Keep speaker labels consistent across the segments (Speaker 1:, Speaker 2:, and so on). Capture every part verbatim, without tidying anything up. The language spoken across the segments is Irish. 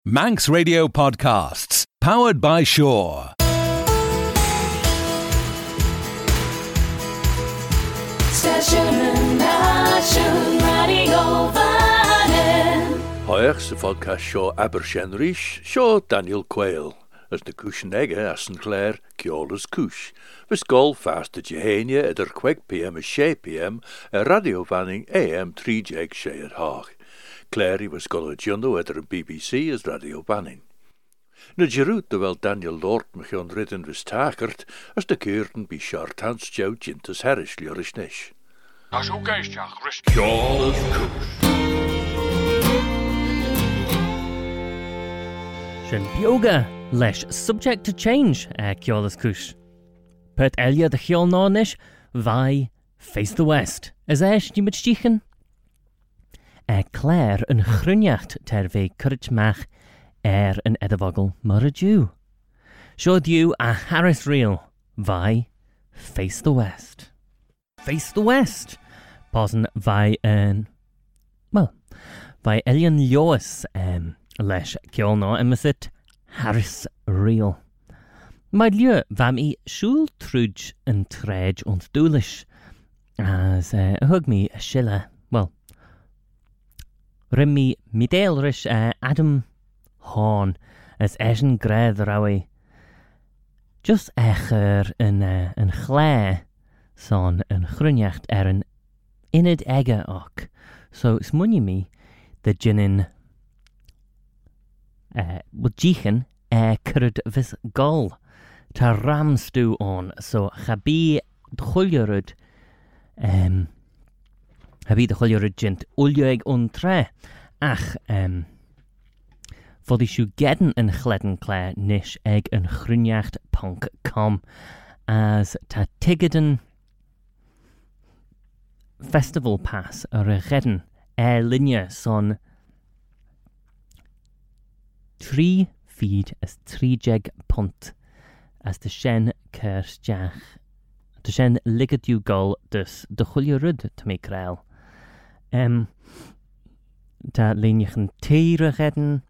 Speaker 1: Manx Radio Podcasts, powered by Shore.
Speaker 2: Hoiach sa podcast seo Abershenrish, seo Daniel Quayle, as na cúsin ege as an Clare Ceola's Cúis. Vis gol fast de Jehania at er kwek pm a she pm a radio vanning am three jeg she at Haag. Clary was gol a jundo at er B B C as radio vanning. Na Jeroet de wel Daniel Lord mechion ridden vis takert as de keurten bi Shartans jou jintas herrish liorish nish.
Speaker 3: As ook geestjach, rust.
Speaker 2: Ceola's Cúis.
Speaker 4: Shin bioga lesh subject to change uh, Ceola's Cúis. Pert Elia de Ceol Nornish vai face the west. As esh ni mit stichen. Uh, Clare een grunjacht ter ve courage mach er een edavogel muraju. Showed you a Harris reel vai face the west. Face the west. Pausen vai een well vai Elian Lewis um lesh Ceol no emisit Harris reel. Maid lieu vam I shul trudge en tredge ont doolish as uh, hug me a shilla well rim me midelrish uh, Adam Horn as eshen gredd rawi just echer en uh, en chlare son en grunjacht er een inid egge ook so smunje me the ginin uh, wat jichen uh, kurd vis gol ta ramstu on so chabi d'chuljerud um chabi d'chuljerud jint uljueg on tre ach um foddy shu gedden en chledden clare nish eg en grunjacht punk com as ta tigeden festival pass ar a gedden e linje son tri feed as tri jeg punt as de shen kerstjach de shen ligget you gol dus de chuljerud te me krael um ta linjechen tere gedden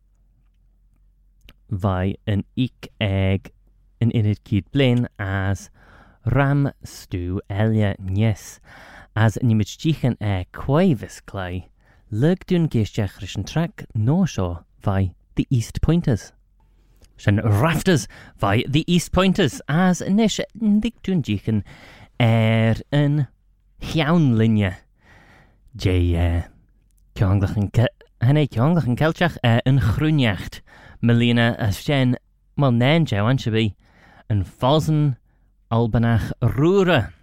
Speaker 4: vai een ik egg en in het kiet blain as ram stew elia njes as nimit jichen e quavis clay lug dun geestjach rischen track no sho vai the East Pointers. Shen rafters vai the East Pointers as nish dik dun jichen er een hiaun linje jay uh, kjonglachen ke henne kjonglachen kelchach uh, een grunjacht Melina as shen mal nen jou an shabi een falsen albanach roere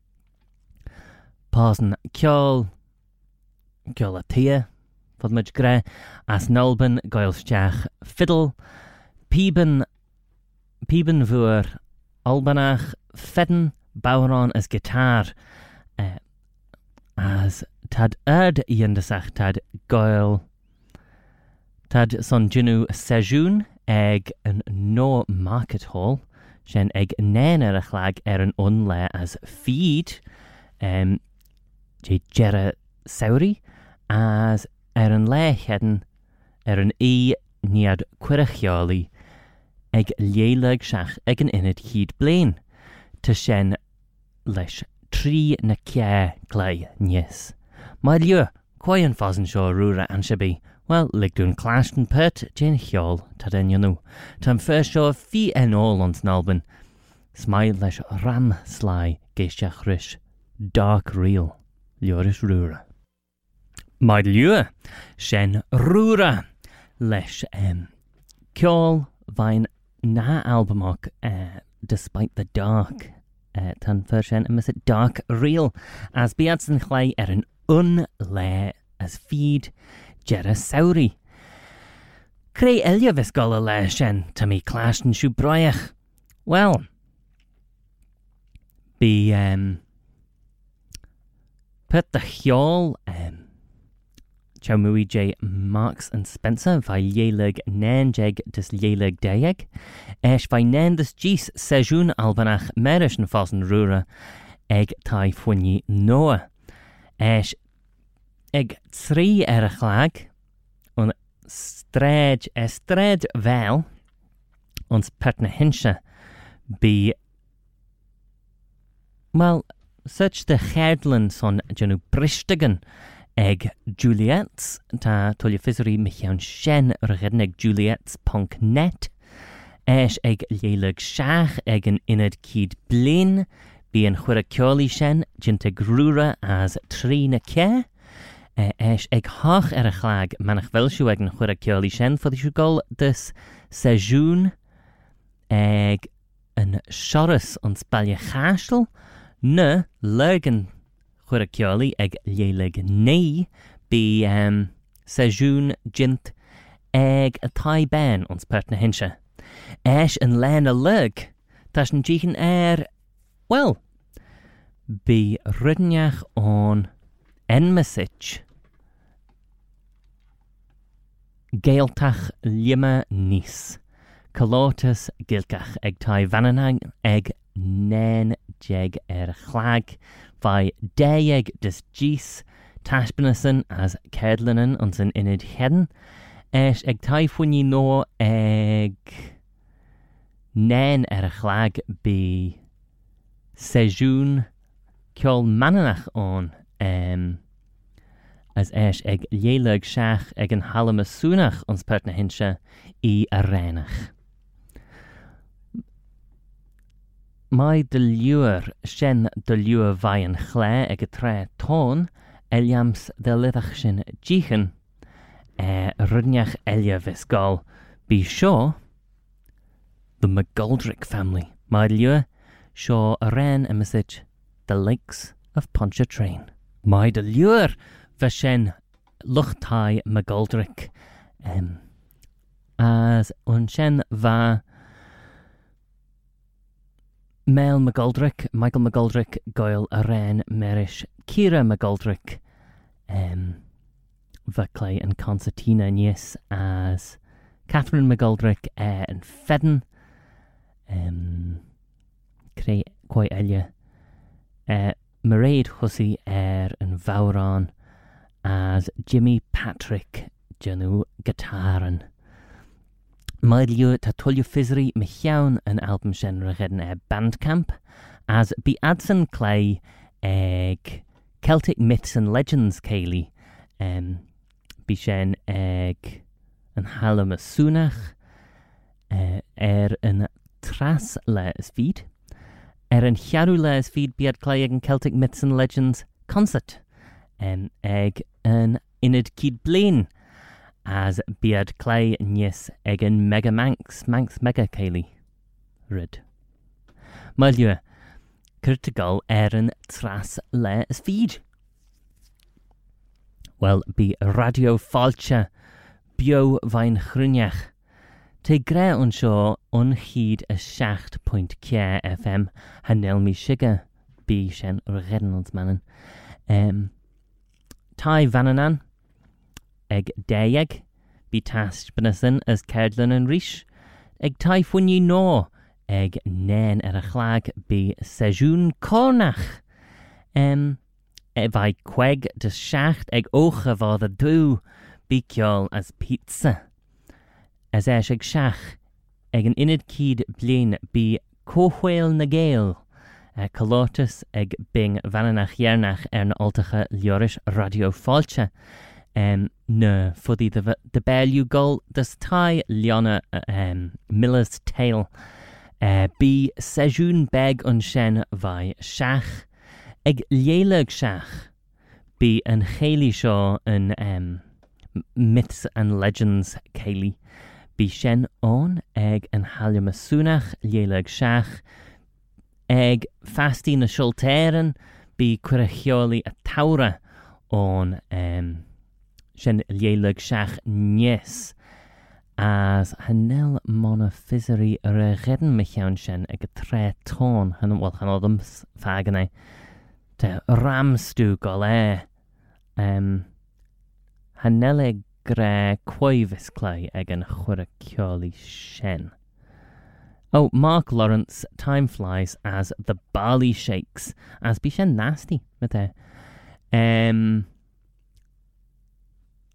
Speaker 4: pausen kjol kjol atia Fod much gre as nulben goilstjach fiddle pieben pieben voor albanach fedden bauron as guitar uh, as tad erd yendesach tad goil tad son jinu sejun eg een no market hall shen eg nener a chlag er een onle as feed um, je jere sauri as er een le hedden er een e niad quirachjali eg lielig shach eg een in het hied blain te shen lesh tri na kia glai njes maar lieu kwaien fazen sho rura an shabi well ligdun clashen pert jen hjol taden yanu tam first sho fi en all ons nalben smile lesh ram sly geishach rish dark real liorish rura my lieu shen rura lesh um kjol vine na albumok uh, despite the dark uh, tan fershen emis it dark real as biadsen chlai er an unle as feed jera sauri creu elia vis gola le shen ta mi clashen shu broiach well be um put the hjol um Chaumui J. Marks and Spencer vai yelig nenjeg dis yelig dayeg. Esh vai nendes gis sejun albanach merish n fasen rura eg tai funyi noa. Esh eg tri er a chlag un stred, uh, stred vel, ons pertna hinsha, be, well, such the Herdland son Janu Bristigan, eg Juliet's, ta tolia fisery michion shen regenig Juliet's punk net, esh eg lelig shach eg an inad kied blin, be an chwira cioli shen, jinta grura as tri na ke, Uh, esh eg hach er a chlag manach velshu eg na chwira cioli shen for the shugol dus sejoen eg an shorus ons balje chastel ne leugen chwira cioli eg lelig nei be um, sejoen jint eg a tai ben ons pert na hinsha. Esh an len a leug tas n jichen er well be riddenjach on enmesich Gaeltach lima nis, Calotus gilkach eg tai vananang eg nen jeg er chlag, vai deeg dis gis, tashbenasen as kedlinen ons an inid heden, esh eg tai funyi no eg nen er chlag be sejoen kjol mananach on, um, as esh eg lelig shach eg an halamasunach ons pertna hinsha I a renach. Mai de luer shen de luer vaien chle eg a tre ton, eliams de lidach shin jichen, e rudniach elia visgal, be sure the McGoldrick family. Mai de luer, sure a ren emisich the lakes of Pontchartrain. Mai de luer Vashen Luchtai McGoldrick um, as unshen va Mel McGoldrick, Michael McGoldrick, Goyle Aren Merish, Kira McGoldrick, um, Vaclay and Concertina Nies as Catherine McGoldrick uh, and Fedden, um, Cray Quite Elia, uh, Mairead Hussey er and Vauron as Jimmy Patrick Janu Gitaren. Maidliu ta tulju fizri michiaun an album shen regedden e Bandcamp as be adson clay eg Celtic Myths and Legends Kaylee um, be shen eg an halamasunach uh, er an tras les feed er an chiaru les feed bead clay eg Celtic Myths and Legends concert um, eg an inid kid blain as beard clay nies egen mega manx manx mega Kaylee rid. Malje critical erin tras le feed. Well be radio falcha bio vain chruniach. Te gre on shaw unheed a shacht point kia F M hanel mi shiga be shen redden ons mannen. Um Tai vananan eg deeg be tast benasin as Cerdlin and Rish eg tai funyi no eg nen er a chlag be sejoen cornach um e vai queg de shacht eg oche va the do be kjol as pizza as esh eg shach eg an inid kied blain be cohwel na gale uh, Calotus eg bing vananach jernach er na altige liorish radio falcha um, ne fuddy the the belu gol das tai liana uh, um, Miller's Tale uh, be sejoen beg un shen vai shach eg lielig shach be an Kaylee shaw an um, Myths and Legends Kaylee be shen on eg an halamasunach lielig shach eg fasti na shulteren be quirachioli a taura on um, shen lielig shach nies as hanel mona fisery regedden michion shen eg a tre ton han wel han odums fagane te ramstu gole um hanel eg gre quoivis clay eg an chwirachioli shen. Oh, Mark Lawrence, time flies as the barley shakes, as be shen nasty, with um,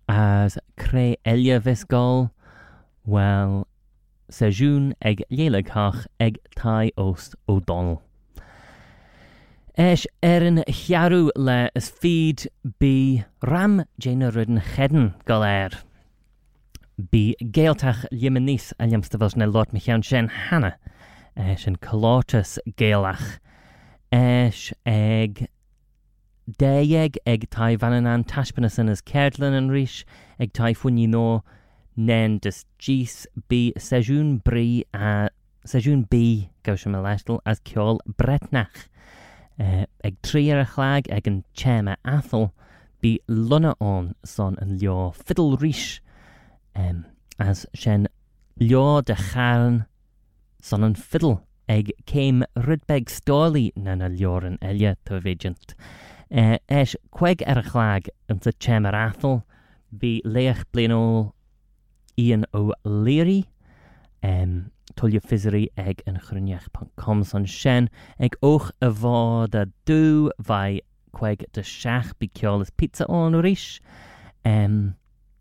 Speaker 4: as cre elia vis gol, wel, sejún ag léleg hach ag tai ost O'Donnell. Eis erin chiarú le is feed bí ram Jana Rudden Hedden galer. Bí geeltach limenís a liamstavels na lot michian shen hanna. Eis yn colortus geelach. Eis ag deeg ag tai vananan tashpanasan as Cerdlin and Rish ag tai funyi no nen dus gis bí sejún brí a sejún bí gausham alestal as kiol bretnach. Uh, ag trier a chlag ag an chema athol bí luna on son an leo fiddle rish um, as shen leo de charn son an fiddle ag came rudbeg stoli na na leoran elia to vigent. Uh, esh queg er a chlag an sa chema athol bí leach blino Ian O'Leary um, Tullia Fizery ag an chruniach pan com son shen ag och a vod a du vai queg de shach bí ceolas pizza on rish um,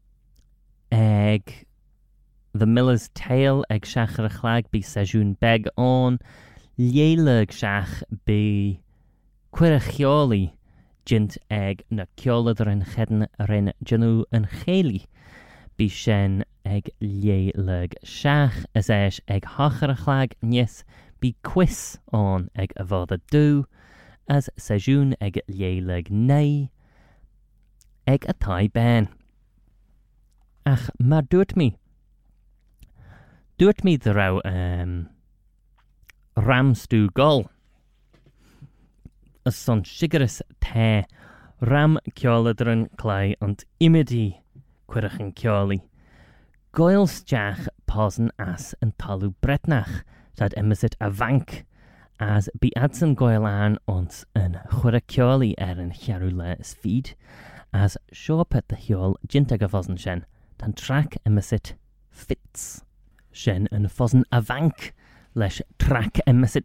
Speaker 4: ag the Miller's Tale ag shachar a chlag bí sejún beg on léleg shach bí quir a cheoli jint ag na ceoladar an chedden rin janu an chéli bí shen ag léleg shach as eis ag hachar a chlag nies bí quis on ag a vod a du as sejún ag léleg nei ag a tai ben. Ach mar dúirt mi dúirt mi the rau um, ramstú gol as son sigaris te ram ceoladran clai ont imidi quirachan ceoli. Goilsteach pausen as an talu bretnach, dat emisit a vank, as bí adsan goil an ons an chwaracioli er an chiarula is feed, as siopet the hiol jintag a fosen shen, dan track emisit fits. Shen an fosen a vank, lesh track emisit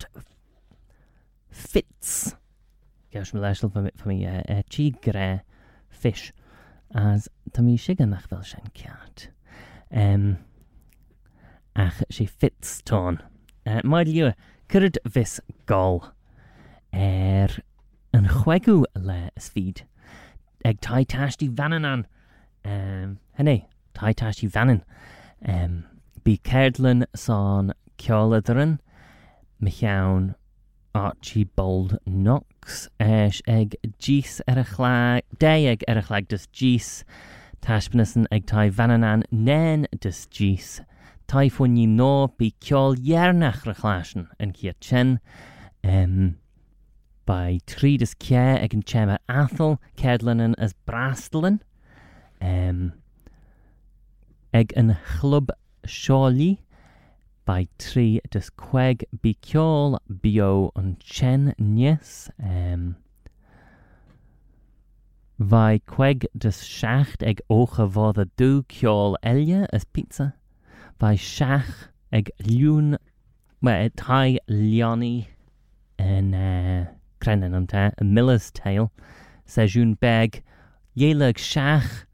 Speaker 4: fits. Gaush me leishel for me, for me uh, uh, chi gre fish, as tami shiganach vel shen kiat. Um, ach she fits ton. Uh, Maid liw, cyrd vis gol. Er an chwegu le sfid. Eg tai tashti vananan. Um, hynny, tai tashti vanan. Um, Bí Cerdlin son ceoladran. Michaun Archibald Knox. Esh eg gis er a chlag. Deeg er a chlag dus gis. Tashpanasan ag tai vananan nen dus gis. Tai funyi no bí ceol yernach rechlaschen en kia chen. Um, by trí dus kia ag an chema athol Cerdlinan as brastelin. Um, ag an chlub shawli. By trí dus queg bí ceol bio an chen nies. Um, Vai queg dus shacht ag ocha vod a du ceol elia as pizza. Vai shach ag liwn ma tai lioni en uh, krennen am ta a Miller's Tale sejún beg yelig shach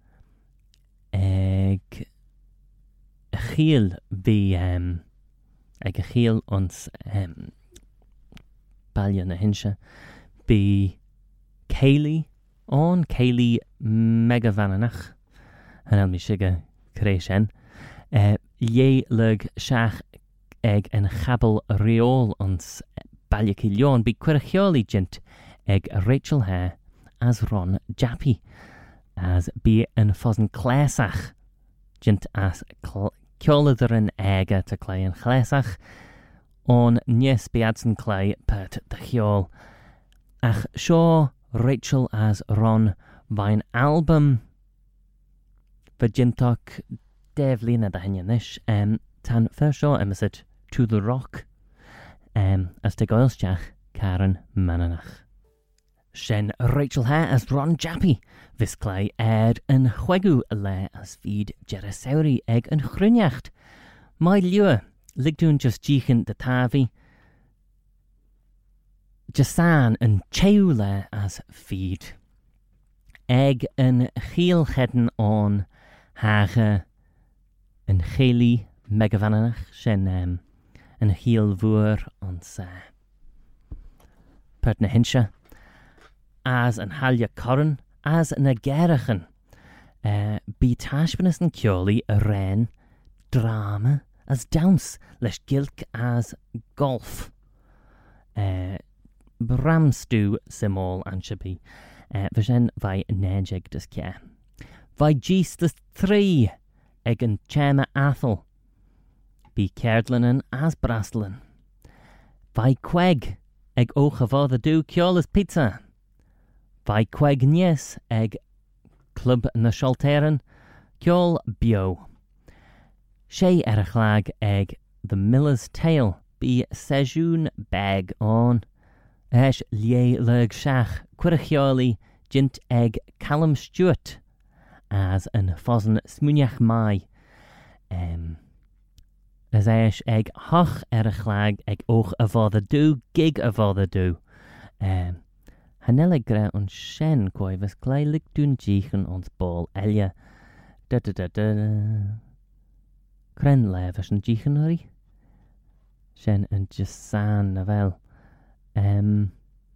Speaker 4: ag a chiel vi um, ag a chiel ons um, balja na hinsha bi Kaylee on Kaylee mega vananach hanel mi shiga kreshen uh, yelig shach ag an chabel reol ons baljaki bi quirchioli jint ag Rachel Hare as Ron Jappy as bi an fosen klesach jint as kjoladeren ega te klei an klesach on nies biadsen klei pert de chiol ach sho Rachel as Ron vain album vajintok devlina da henianish um, tan fersho emisit To the Rock um, as te goilsteach Karen Mananach. Shen Rachel Hare as Ron Jappy vis clay erd an chwegu le as feed Jerasauri eg an chruniacht. My liwe ligdun just jichen de tavi Jasan an cheule as feed. Eg an chiel hedden on Hage een geli megavanach shen um, een heel voer ons uh, pert na hinsha as een halja corren as na gerachen uh, bi tashbenes en kjoli a ren drama as downs lesh gilk as golf uh, bramstu simol anshabi uh, vishen vai nejeg dus kja vai geestus three eg een chema athel bi Kerdlinen as Brastlin vai queg eg ochava du kjolis pizza vai queg nies eg club na Shalteren kjol bio Shay erachlag eg the miller's tale be sejoon bag on esh lie leg shach quirchioli jint eg Callum Stewart as an fosen smuniach mai um as esh eg hoch erachlag eg och avother do gig avother do um hanelle gra on shen koi was kleilig dun jichen ons ball elia da da da da Kren levers en jichen hurry shen en jasan navel um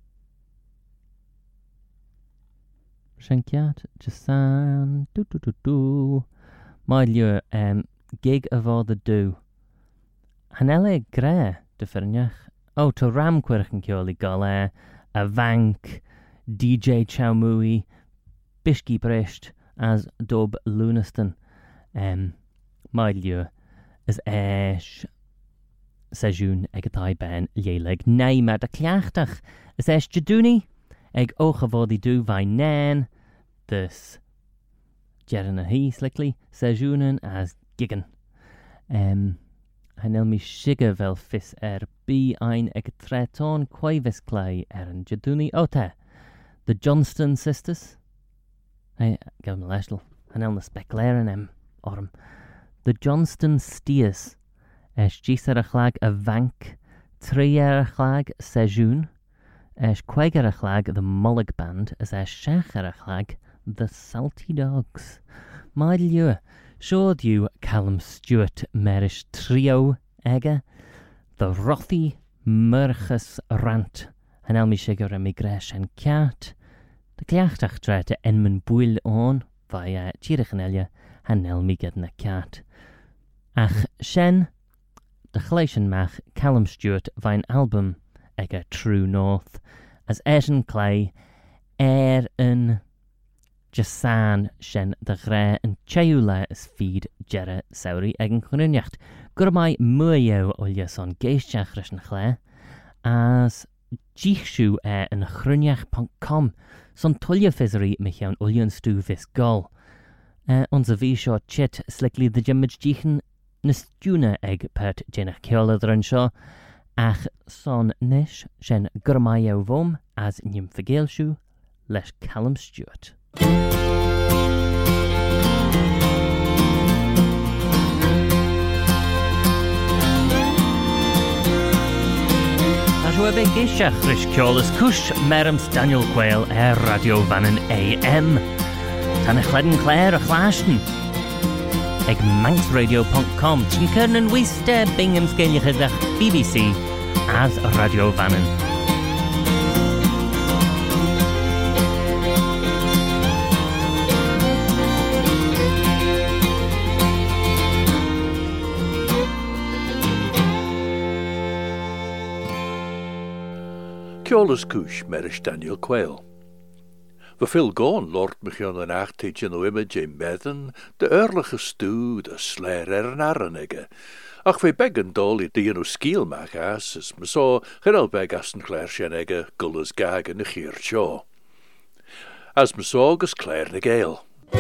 Speaker 4: shen kiat jasan do do do do my lieu um gig of all the do hanelle gra de fernach oh to ram quirchen kjoli gala a vank D J Chaumui Bishki Brecht as Dub Luniston um my lieu is esh sejoen eg tai ben lielig nei maar de klachtach is esh jaduni eg ochevodi du vai nan dus jerna he slickly sejoenen as gigan um hanel mi shigger vel fis er bi ein eg treton quavis clay er en jaduni ota the Johnston sisters hey go maleshtal hanel na speclaren em orm the Johnston Steers esh gisar a chlag a vank trier a chlag sejoen esh quager a chlag the Mullig Band as esh shacher a chlag the Salty Dogs my lieu showed you Callum Stewart merish trio ega the Rothy Murchus Rant and elmi shiger a migresh and cat the klachtach trete enmen buil on via chirichenelja and elmi get na cat ach shen de gleisen mach Callum Stewart vine album ega True North as Eschen Clay er een jasan shen de gre en cheula is feed jere sauri egen chunjacht gurmai muyo olja son geestjach rischen chle as jichshu e en chrunjach punt com son tulja fizzery michion oljan stu vis gol uh, onze visho chit slickly the jimmage jichen nestuna eg pert jenach kjola drenshaw ach son nish shen gurmayo vom as nim vergeelshu lesh Callum Stewart. As we be geishach rish kjolas kush merams Daniel Quayle er Radio Vannon A M tan a chledden clare a chlashten eg manxradio punt com tin kernen wiste Bingham's geiligedach B B C as Radio Vannon.
Speaker 2: Kjolas kush merish Daniel Quayle. We veel gaan Lord Michion en achttietje no immer Jim Medden, de eerlijke stew, de slaer er narrenegge. Ach we beggen dolly die no skiel mag as, is me so gerel beg assen klaersjenegge, gulles gagen de geertjo. As me so ges klaer de geel.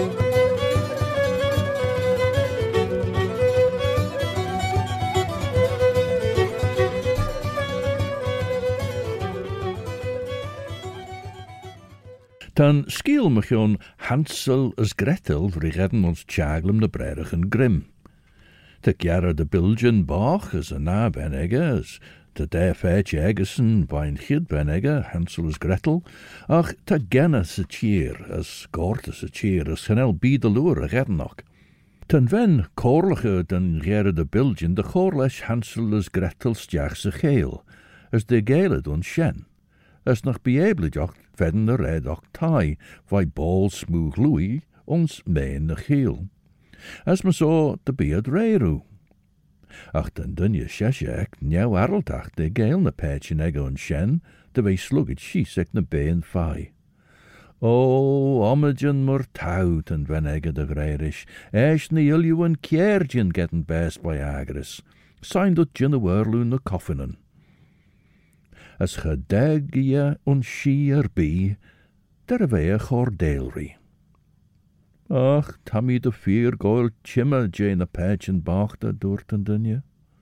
Speaker 2: Dan skiel Michion Hansel as Gretel vrigedden ons tjaglem de brerigen grim. Te kjara de Bilgen Bach as a na benegge, as te def eit jegesen vain chid benegge, Hansel as Gretel, ach te genna se cheer, as gort as a cheer, as chanel bi de loer a gednock. Ten ven corlige den gere de Bilgin de chorlesh Hansel as Gretel stiach se geel, as de gele don shen, as nog beeblejocht vedden de red och tai, vai bol smooth Louis ons meen de geel. As me so de beard reiru. Ach den dunje sheshek, nieuw arltach de geel na pechen ego on shen, de wei slugged schiesek na been fai. O, ommegen mur tout en wen ege de greirish, eis na ilju en kiergin getten best by agris, sein dat jinne werlu na koffinen. As gedeg je on shi er bi, der wei chordeelri. Ach, tammy de vier goil chimmel jane pechen bachte doorten dunje.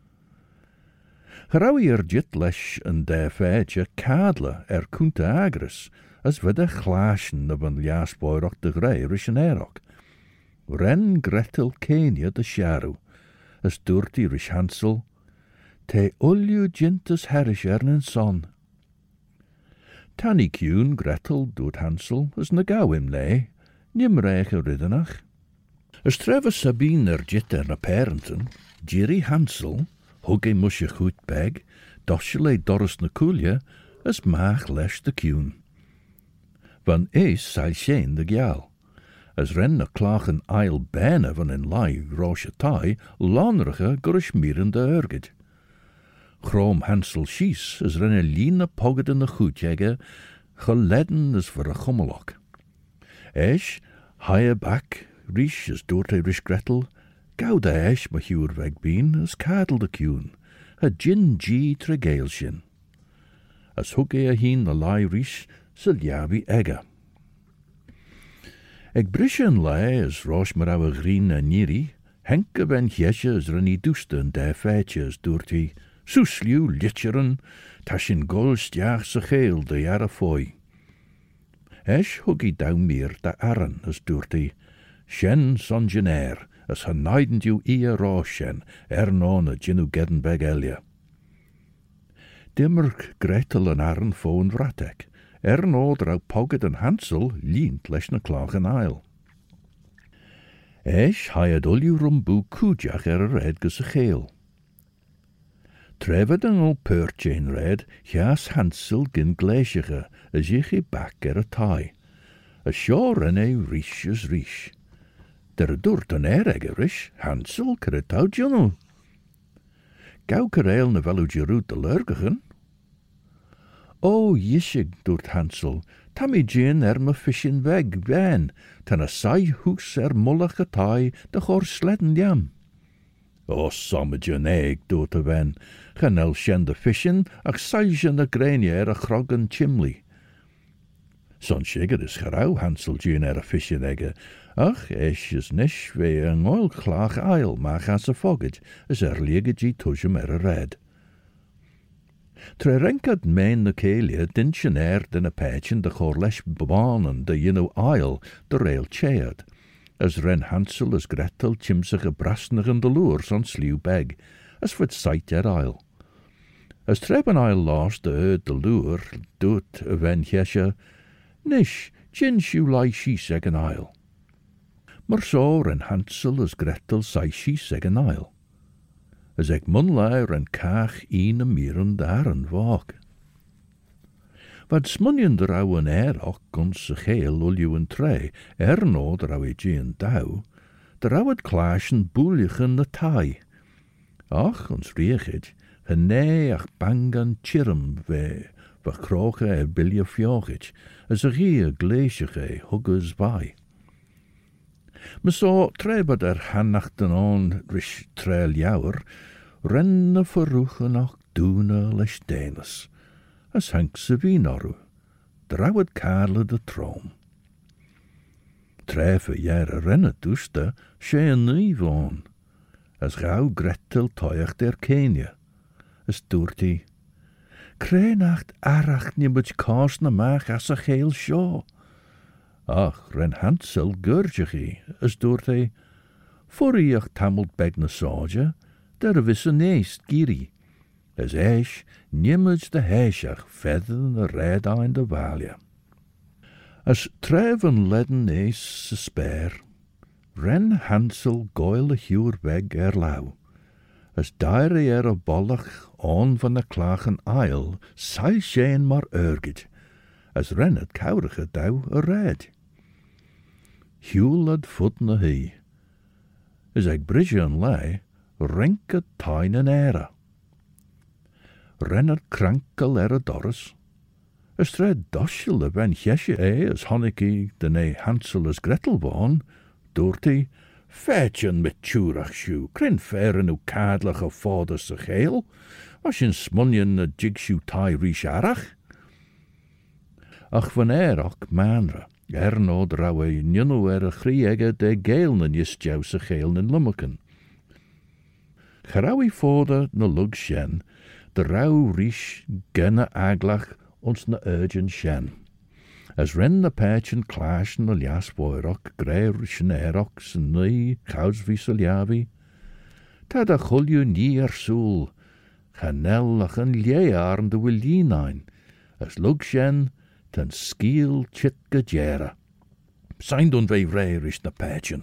Speaker 2: Gerauw er jit lesh en de feitje kadle er kunte agris, as we de glaasjen op een jaspoorok de greirish en erok. Ren Gretel Kenia de sharu, as doorti rish Hansel, te ulju jintus herish ern son. Tanny Kuhn Gretel doet Hansel, as na gauw him lei, nim reiche riddenach. As treve Sabine er jit er na parenten, Jerry Hansel, hug e musje goed beg, doshele Doris na koelje, as maag lesh de Kuhn. Van ees sei sheen de gjal. As ren na klachen eil bene van in lai roosje tai, lanrige gurish mieren de urged. Chrom Hansel schies, as ren een line pogged in de goedjegge, geledden as voor a gummelok. Esch, haie bak, rish as doorte rish Gretel, gauw esch ma huur weg bien, as kadel de Kuhn, a gin gee tregeelshin. As hugge a heen na lai rish, sul javi egge. Eg brishen lei as roos maar ouwe green en niri, henke ben jesje as rennie doesten de feitje as doorti, soesliu litjeren, tashin gol stiach se geel de jare fooi. Esch huggi dau meer de arren as doorti, shen son genair, as han neidend ju ie roosjen, er non a ginu gedden beg elje. Dimmer Gretel en arren foon vratek, er no drau pogged en Hansel lient lesh na klagen ail. Esch haid ulju rumbu koejach er a red gus a geel. Trefed en ol peurtje red, jas Hansel gin gleisige, as ich i bak er a tai. A shore en e rish as rish. Der doort an er ege rish, Hansel kere tau junno. Gau kereel na velu jirut de lurgigen. O, jishig, doort Hansel, tammy jin er me fishin weg, wen, ten a sai hoes er mullig getai, de chor sledden jam. O, sommegen eeg, doort a wen, genel shen de fishin, ach saijen de grenie er a chroggen chimley. Son shigger is gerau Hansel jin er a fishin egge, ach, esch is nish ve een oil klaag eil, mach as a fogged, as er liege ji tujem er a red. Tre renkad meen na keelie dinchen er den a pechen de chorlesh banen de yino ail de rail chead, as ren Hansel as Gretel chimsige brasnigen de loers on sluw beg, as vat sight er ail. As treben ail lost de eud de loer, doet ven jesje, nish, chin shu lai she segen ail. Maar so ren Hansel as Gretel sai she segen ail. As ek munlair en kaach een a mieren daar een waak. Wat smunjen der ouwe en er ook ons se geel ulju en tre, er no der ouwe gien dau, der ouwe klaasjen boeligen na tai. Ach, ons riechid, genee ach bangan chirm we, we kroge e bilje fjochid, as a gie gleesige hugges vai. Me so trebed er hannachten on rish trail jouwer, renne verroegen och doene lesh denes, as hank se wienaru, drouwed karle de troom. Trefe jere renne toeste, she en nivon, as gauw Gretel toiach der Kenia, as doorti, krenacht arach niemut kaas na maag as a geel sjo. Ach, ren Hansel gurgechi, as doorti, Foriach tammelt beg na soja, der wisse neest giri, as eich nimmels de heisach vedden de red aan de walja. As treven ledden nees se spare, Ren Hansel goil de huur weg er lauw. As daire er a bollach on van de klagen aisle, sai sheen maar urged, as ren het kourige douw a red. Huel had voet na he. As eg bridge an lei, rink a tine an era. Ren het krankel er a doris. As tred doshel de ben jesje e, as honneke den e Hansel as Gretel born, doorty, Fetchen met tjurach sjoe, krin feren uw kadelig of vaders zich heel, was je smunjen a jigshoe tai rish arach? Ach van er ook manre, er no drawe njunu er a chriege de geelnen jistjou zich heel in lummeken. Gerawi vader na lug shen, de rauw rish genne aglach ons na urgen shen. As ren na pechen clashen na lias boirok, greir schneerok, sen nui, chausvi saljavi. Tad a chulju ni er soel, chanel ach an liearn de willienein, as lug shen, ten skiel chit gejera. Sein dun vei reirish na pechen.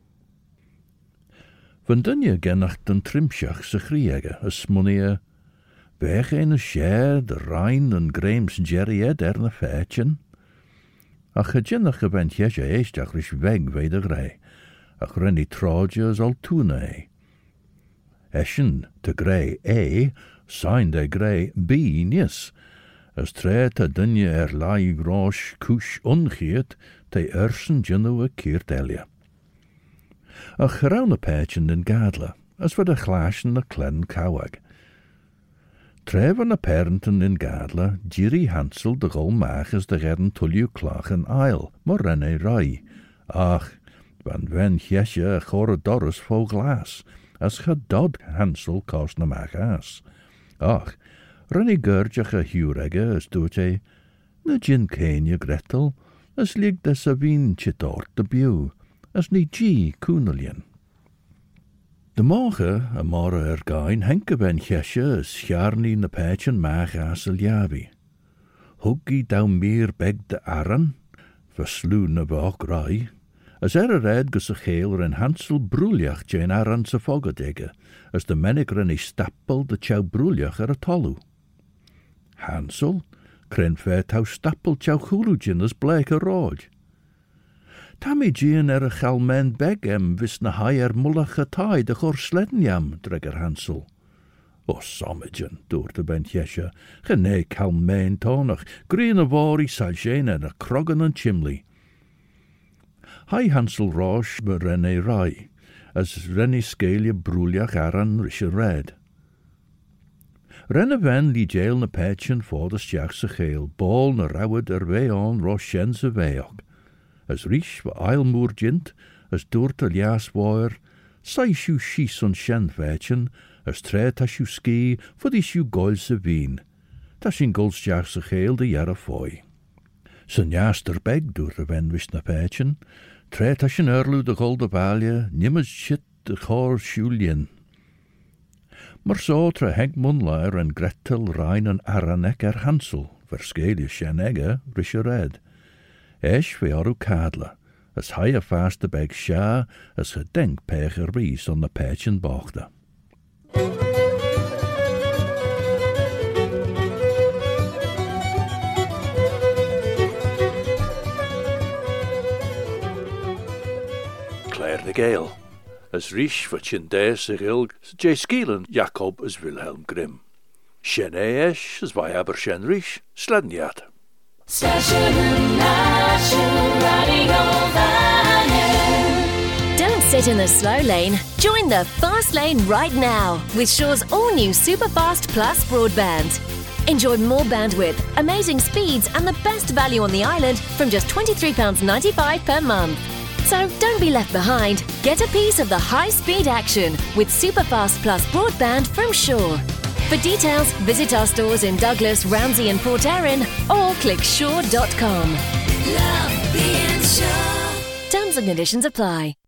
Speaker 2: Van dunje genach den trimshach se chriege, as monia, weg een scher, de Rijn en Graims Jerryed er na pechen. Ach gejinnach gebent jesje eestach rish weg vei de grei, ach renny troje al toene. Eschen te grei e, sein de grei b nis, as tre te dunje er lai grosh kush ongeet, te ursen jinnu a keert elia. Ach geraune pechen den gadla, as voor de glaasjen na klen kawag. Treven na parenten in Gadla, Jiri Hansel de gol mages de redden tulju klagen ail, maar renne rai. Ach, van wen jesje a chore dorus vo glas, as gedod Hansel kost na magas. Ach, renne gurjach a hurege as doete, na jin kenje Gretel, as lig de savin chitort de bew, as ni G koenelien. De morgen, a morgen er gein, henke ben jesje as sjarni na pechen magas al javi. Huggi dau meer beg de arren, verslu na bok rai, as er a red gus a cheler en Hansel broeljach jen arren sa fogadege, as de mennik ren I stappel de chau broeljach er a tollu. Hansel, kren fe tau stappel chau chulujin as blek a rood. Tammy Jean er a chalmen begem vis na hai er mullach a tai de chor sleddenjam, dreger Hansel. O sommigen, door de bent jesje, gene chalmen tonach, green a vori saljen en a kroggen an chimley. Hai Hansel rosh be renne rai, as renne scalia broeljach aran rische red. Renne ven li jail na pechen for de stjach se geel, bol na rawed er wee on roshen se weok. As rish wa eilmoer jint, as doort a lias woer, sai shu shies on shen vechen, as tre ta shu ski, for die shu goil se wien. Ta shin golstjach se geel de jara fooi. Sen jaster beg door de wen wist na pechen, tre ta shin erlu de golde balje, nimmes shit de chor shulien. Maar zo tre heg munlair en Gretel rein en aranek er Hansel, verskelie shen egge, rische red. Esh ve oru kadla, as hai a fast de beg sha, as gedenk pecher ries on de pechen bochte. Claire de Gale, as rish voor Chinde zich ilg, J. Skielen Jacob as Wilhelm Grimm. Shen esh as vai aber shen rish, sleddenjat.
Speaker 5: Don't sit in the slow lane. Join the fast lane right now with Shaw's all-new Superfast Plus broadband. Enjoy more bandwidth, amazing speeds and the best value on the island from just twenty-three pounds ninety-five per month. So don't be left behind. Get a piece of the high-speed action with Superfast Plus broadband from Shaw. For details, visit our stores in Douglas, Ramsey and Port Erin or click shaw dot com. Love being Shaw. Terms and conditions apply.